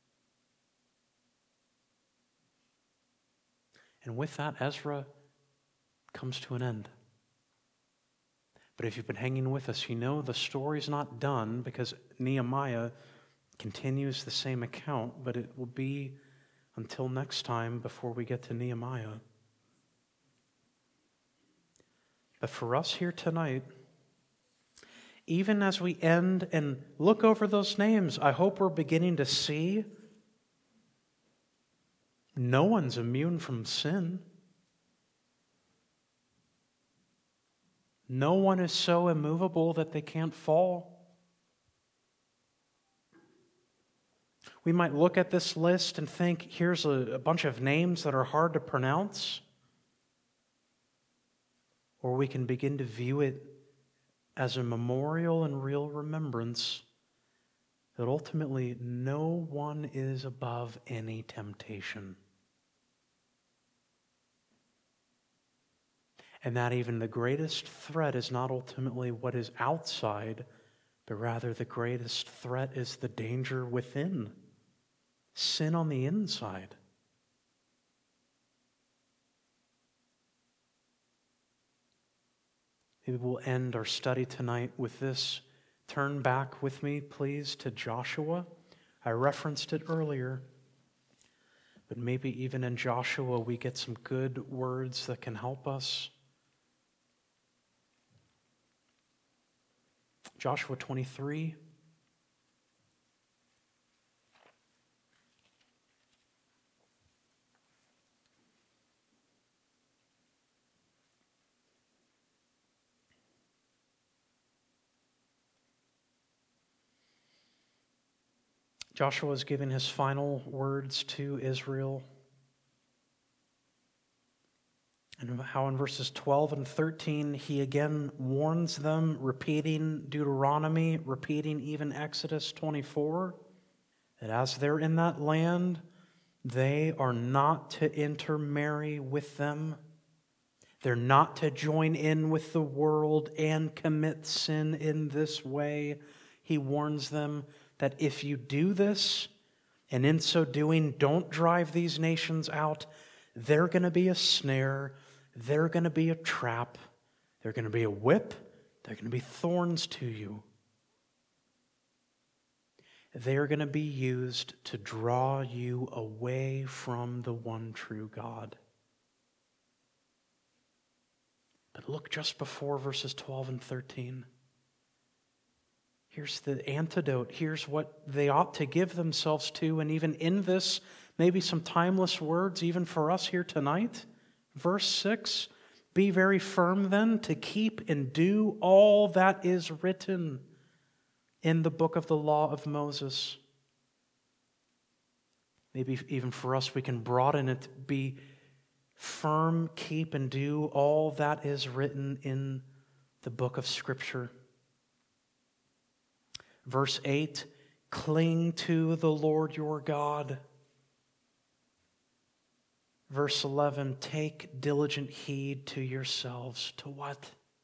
S1: And with that, Ezra comes to an end. But if you've been hanging with us, you know the story's not done because Nehemiah continues the same account, but it will be until next time before we get to Nehemiah. But for us here tonight, even as we end and look over those names, I hope we're beginning to see no one's immune from sin. No one is so immovable that they can't fall. We might look at this list and think, here's a, a bunch of names that are hard to pronounce. Or we can begin to view it as a memorial and real remembrance that ultimately no one is above any temptation. And that even the greatest threat is not ultimately what is outside, but rather the greatest threat is the danger within, sin on the inside. Maybe we'll end our study tonight with this. Turn back with me, please, to Joshua. I referenced it earlier, but maybe even in Joshua we get some good words that can help us. Joshua twenty-three. Joshua is giving his final words to Israel. And how in verses twelve and thirteen, he again warns them, repeating Deuteronomy, repeating even Exodus twenty-four, that as they're in that land, they are not to intermarry with them. They're not to join in with the world and commit sin in this way. He warns them that if you do this, and in so doing don't drive these nations out, they're going to be a snare, they're going to be a trap, they're going to be a whip, they're going to be thorns to you. They're going to be used to draw you away from the one true God. But look just before verses twelve and thirteen. Here's the antidote. Here's what they ought to give themselves to. And even in this, maybe some timeless words, even for us here tonight. Verse six, be very firm then to keep and do all that is written in the book of the law of Moses. Maybe even for us, we can broaden it. Be firm, keep, and do all that is written in the book of Scripture. Verse eight, cling to the Lord your God. Verse eleven, take diligent heed to yourselves. To what?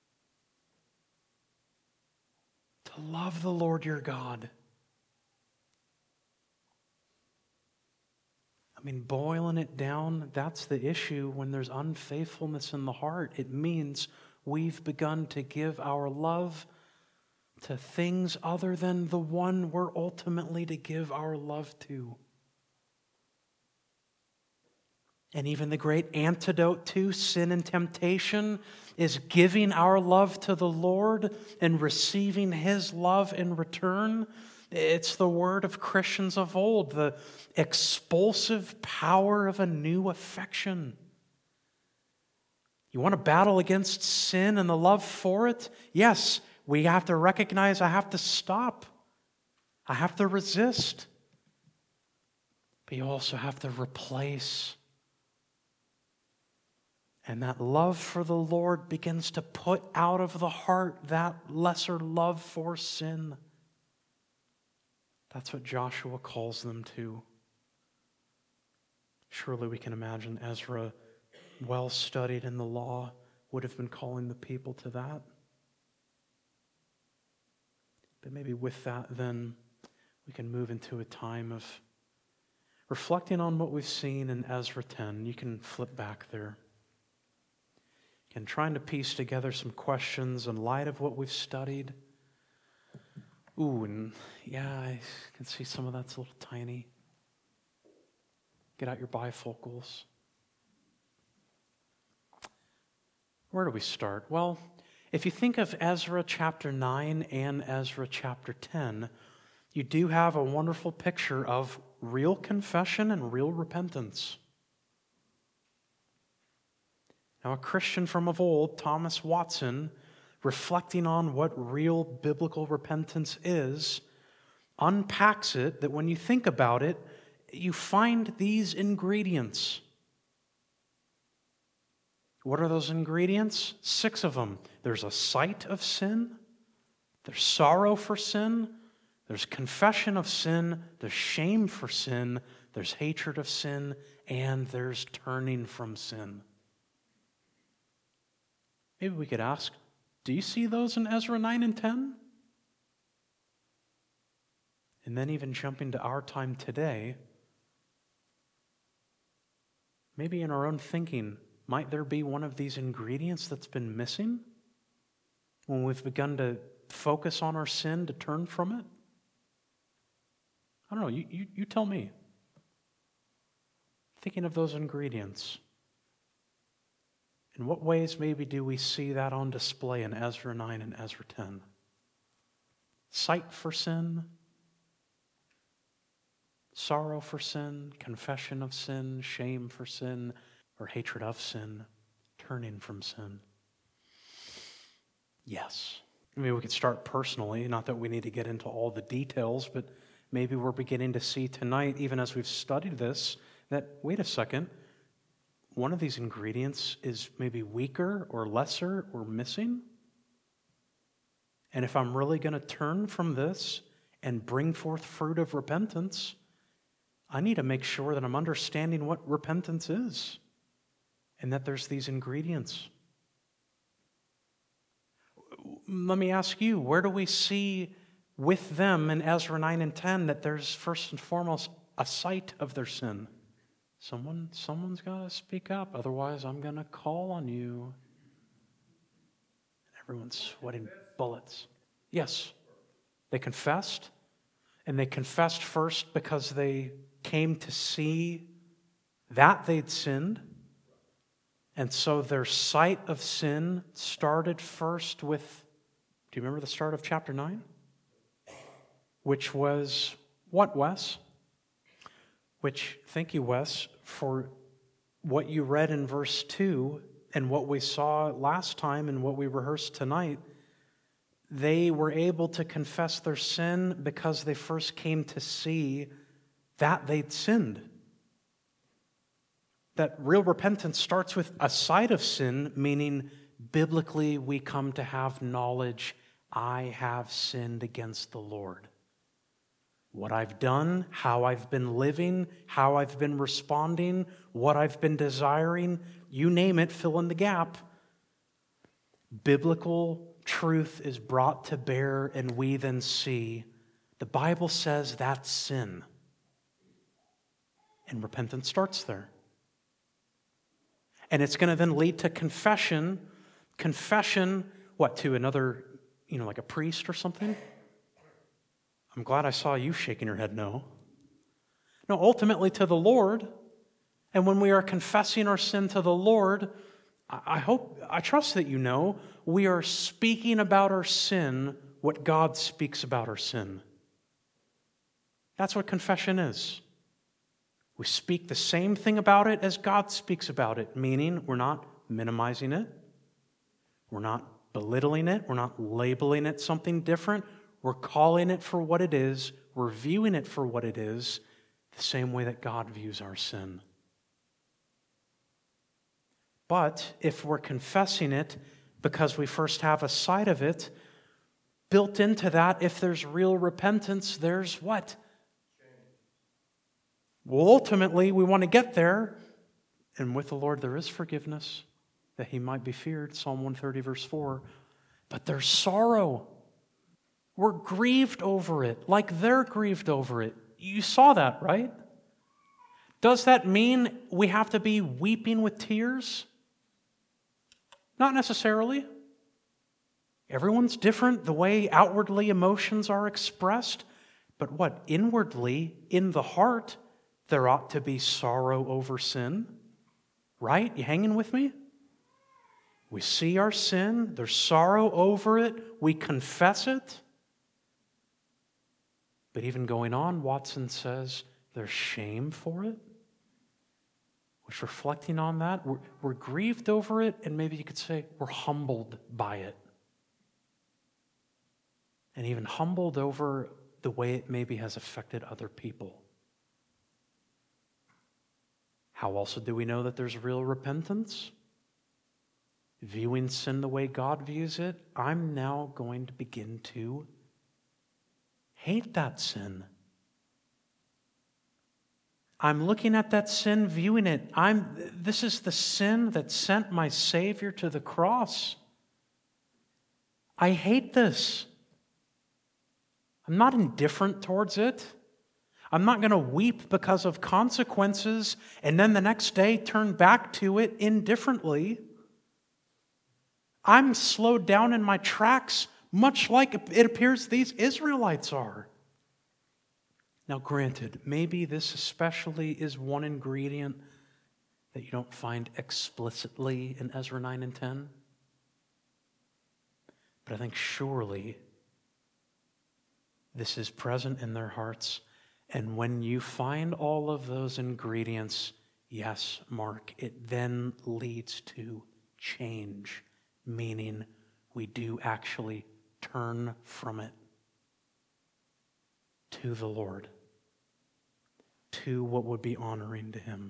S1: To love the Lord your God. I mean, boiling it down, that's the issue when there's unfaithfulness in the heart. It means we've begun to give our love to things other than the one we're ultimately to give our love to. And even the great antidote to sin and temptation is giving our love to the Lord and receiving His love in return. It's the word of Christians of old, the expulsive power of a new affection. You want to battle against sin and the love for it? Yes, we have to recognize I have to stop. I have to resist. But you also have to replace. And that love for the Lord begins to put out of the heart that lesser love for sin. That's what Joshua calls them to. Surely we can imagine Ezra, well studied in the law, would have been calling the people to that. But maybe with that, then, we can move into a time of reflecting on what we've seen in Ezra ten. You can flip back there. And trying to piece together some questions in light of what we've studied. Ooh, and yeah, I can see some of that's a little tiny. Get out your bifocals. Where do we start? Well, if you think of Ezra chapter nine and Ezra chapter ten, you do have a wonderful picture of real confession and real repentance. Now, a Christian from of old, Thomas Watson, reflecting on what real biblical repentance is, unpacks it that when you think about it, you find these ingredients. What are those ingredients? Six of them. There's a sight of sin, there's sorrow for sin, there's confession of sin, there's shame for sin, there's hatred of sin, and there's turning from sin. Maybe we could ask, do you see those in Ezra nine and ten? And then even jumping to our time today, maybe in our own thinking, might there be one of these ingredients that's been missing when we've begun to focus on our sin, to turn from it? I don't know, you, you, you tell me. Thinking of those ingredients. In what ways maybe do we see that on display in Ezra nine and Ezra ten? Sight for sin, sorrow for sin, confession of sin, shame for sin, or hatred of sin, turning from sin. Yes. I mean, we could start personally, not that we need to get into all the details, but maybe we're beginning to see tonight, even as we've studied this, that, wait a second, one of these ingredients is maybe weaker or lesser or missing. And if I'm really going to turn from this and bring forth fruit of repentance, I need to make sure that I'm understanding what repentance is and that there's these ingredients. Let me ask you, where do we see with them in Ezra nine and ten that there's first and foremost a sight of their sin? Someone, someone's got to speak up, otherwise I'm going to call on you. Everyone's sweating bullets. Yes, they confessed, and they confessed first because they came to see that they'd sinned, and so their sight of sin started first with, do you remember the start of chapter nine? Which was what, Wes? Which, thank you, Wes, for what you read in verse two and what we saw last time and what we rehearsed tonight. They were able to confess their sin because they first came to see that they'd sinned. That real repentance starts with a sight of sin, meaning biblically we come to have knowledge, I have sinned against the Lord. What I've done, how I've been living, how I've been responding, what I've been desiring, you name it, fill in the gap. Biblical truth is brought to bear, and we then see the Bible says that's sin. And repentance starts there. And it's going to then lead to confession. Confession, what, to another, you know, like a priest or something? I'm glad I saw you shaking your head no. No, ultimately to the Lord. And when we are confessing our sin to the Lord, I hope, I trust that you know, we are speaking about our sin what God speaks about our sin. That's what confession is. We speak the same thing about it as God speaks about it, meaning we're not minimizing it. We're not belittling it. We're not labeling it something different. We're calling it for what it is. We're viewing it for what it is, the same way that God views our sin. But if we're confessing it because we first have a side of it, built into that, if there's real repentance, there's what? Well, ultimately, we want to get there. And with the Lord, there is forgiveness, that He might be feared, Psalm one thirty, verse four. But there's sorrow. We're grieved over it, like they're grieved over it. You saw that, right? Does that mean we have to be weeping with tears? Not necessarily. Everyone's different, the way outwardly emotions are expressed. But what? Inwardly, in the heart, there ought to be sorrow over sin. Right? You hanging with me? We see our sin, there's sorrow over it, we confess it. But even going on, Watson says there's shame for it. Which, reflecting on that, we're, we're grieved over it, and maybe you could say we're humbled by it. And even humbled over the way it maybe has affected other people. How also do we know that there's real repentance? Viewing sin the way God views it, I'm now going to begin to hate that sin. I'm looking at that sin, viewing it. I'm. This is the sin that sent my Savior to the cross. I hate this. I'm not indifferent towards it. I'm not going to weep because of consequences and then the next day turn back to it indifferently. I'm slowed down in my tracks, much like it appears these Israelites are. Now, granted, maybe this especially is one ingredient that you don't find explicitly in Ezra nine and ten. But I think surely this is present in their hearts. And when you find all of those ingredients, yes, Mark, it then leads to change, meaning we do actually turn from it to the Lord, to what would be honoring to Him.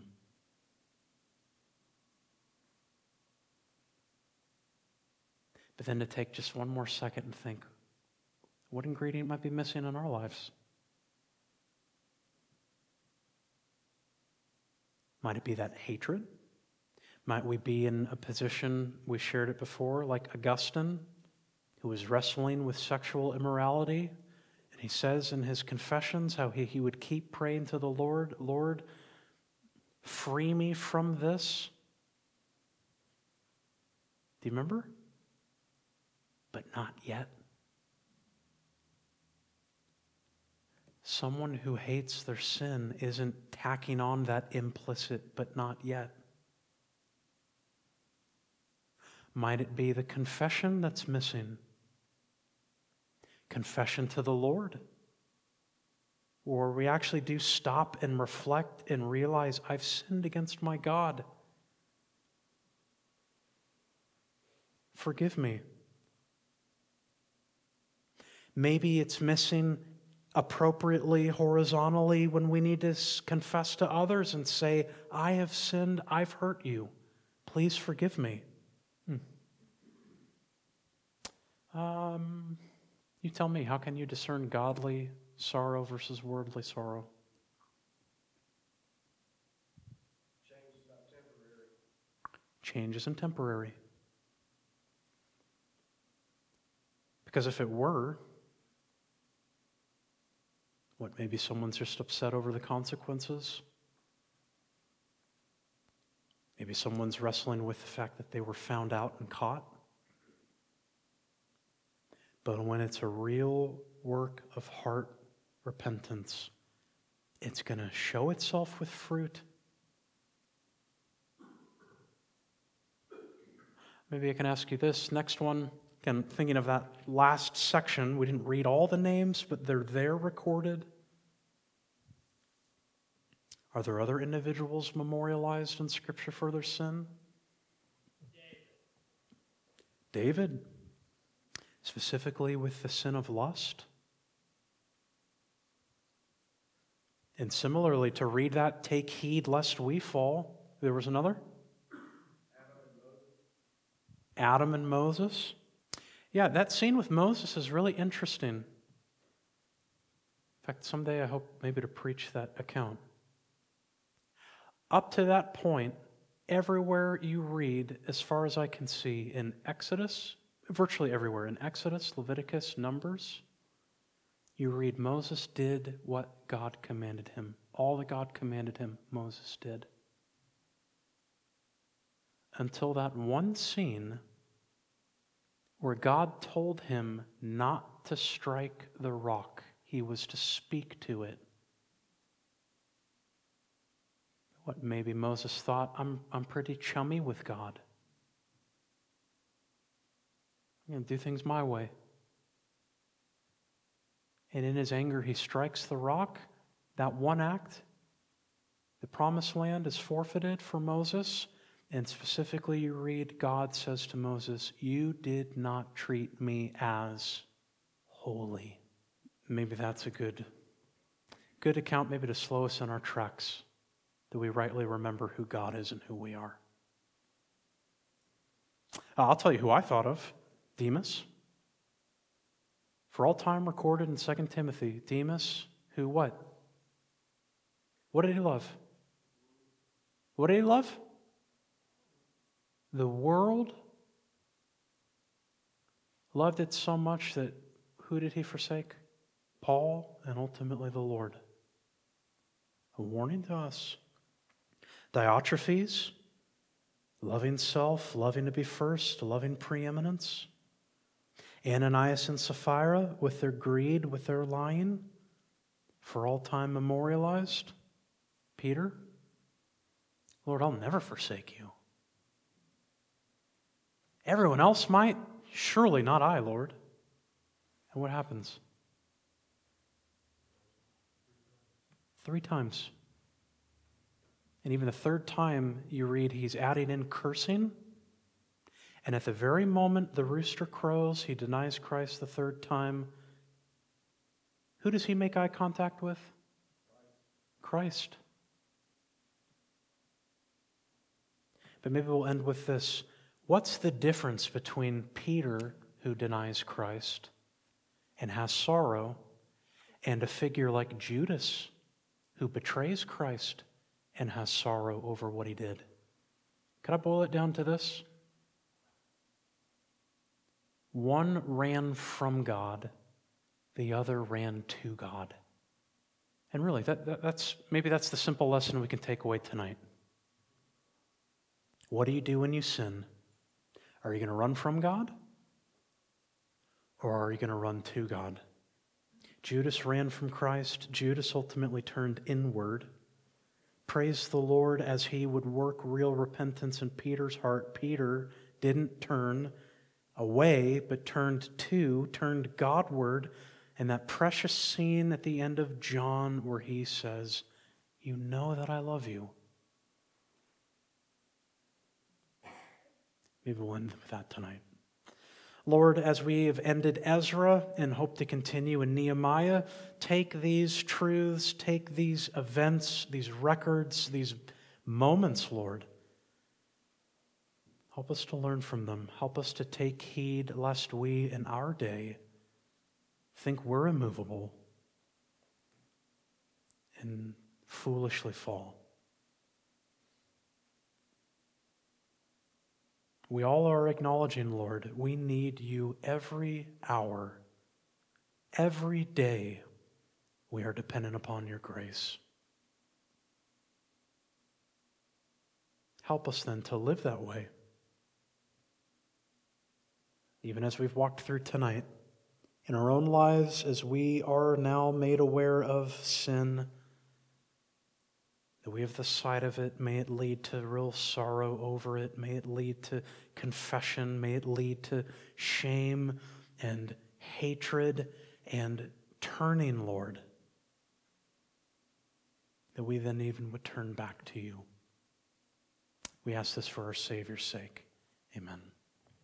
S1: But then to take just one more second and think, what ingredient might be missing in our lives? Might it be that hatred? Might we be in a position, we shared it before, like Augustine, who was wrestling with sexual immorality? And he says in his confessions how he, he would keep praying to the Lord, Lord, free me from this. Do you remember? But not yet. Someone who hates their sin isn't tacking on that implicit, but not yet. Might it be the confession that's missing? Confession to the Lord? Or we actually do stop and reflect and realize I've sinned against my God. Forgive me. Maybe it's missing appropriately, horizontally, when we need to confess to others and say, I have sinned, I've hurt you. Please forgive me. Hmm. Um, you tell me, how can you discern godly sorrow versus worldly sorrow?
S2: Change is not temporary.
S1: Change isn't temporary. Because if it were, what, maybe someone's just upset over the consequences? Maybe someone's wrestling with the fact that they were found out and caught. But when it's a real work of heart repentance, it's going to show itself with fruit. Maybe I can ask you this next one. Again, thinking of that last section, we didn't read all the names, but they're there recorded. Are there other individuals memorialized in Scripture for their sin? David. David, specifically with the sin of lust. And similarly, to read that, take heed lest we fall. There was another? Adam and Moses. Yeah, that scene with Moses is really interesting. In fact, someday I hope maybe to preach that account. Up to that point, everywhere you read, as far as I can see, in Exodus, virtually everywhere, in Exodus, Leviticus, Numbers, you read Moses did what God commanded him. All that God commanded him, Moses did. Until that one scene where God told him not to strike the rock. He was to speak to it. What maybe Moses thought, I'm, I'm pretty chummy with God. I'm going to do things my way. And in his anger, he strikes the rock. That one act, the promised land is forfeited for Moses. And specifically, you read, God says to Moses, you did not treat me as holy. Maybe that's a good, good account, maybe to slow us in our tracks, that we rightly remember who God is and who we are. I'll tell you who I thought of, Demas. For all time recorded in Second Timothy, Demas, who what? What did he love? What did he love? The world. Loved it so much that who did he forsake? Paul and ultimately the Lord. A warning to us. Diotrephes, loving self, loving to be first, loving preeminence. Ananias and Sapphira with their greed, with their lying, for all time memorialized. Peter, Lord, I'll never forsake you. Everyone else might, surely not I, Lord. And what happens? Three times. And even the third time you read, he's adding in cursing. And at the very moment the rooster crows, he denies Christ the third time. Who does he make eye contact with? Christ. But maybe we'll end with this. What's the difference between Peter, who denies Christ and has sorrow, and a figure like Judas, who betrays Christ and has sorrow over what he did? Could I boil it down to this? One ran from God, the other ran to God. And really, that, that, that's maybe that's the simple lesson we can take away tonight. What do you do when you sin? Are you going to run from God? Or are you going to run to God? Judas ran from Christ. Judas ultimately turned inward. Praise the Lord as he would work real repentance in Peter's heart. Peter didn't turn away, but turned to, turned Godward. And that precious scene at the end of John where he says, you know that I love you. Maybe we'll end with that tonight. Lord, as we have ended Ezra and hope to continue in Nehemiah, take these truths, take these events, these records, these moments, Lord. Help us to learn from them. Help us to take heed lest we, in our day, think we're immovable and foolishly fall. We all are acknowledging, Lord, we need you every hour, every day. We are dependent upon your grace. Help us then to live that way. Even as we've walked through tonight, in our own lives, as we are now made aware of sin, that we have the sight of it. May it lead to real sorrow over it. May it lead to confession. May it lead to shame and hatred and turning, Lord, that we then even would turn back to you. We ask this for our Savior's sake. Amen.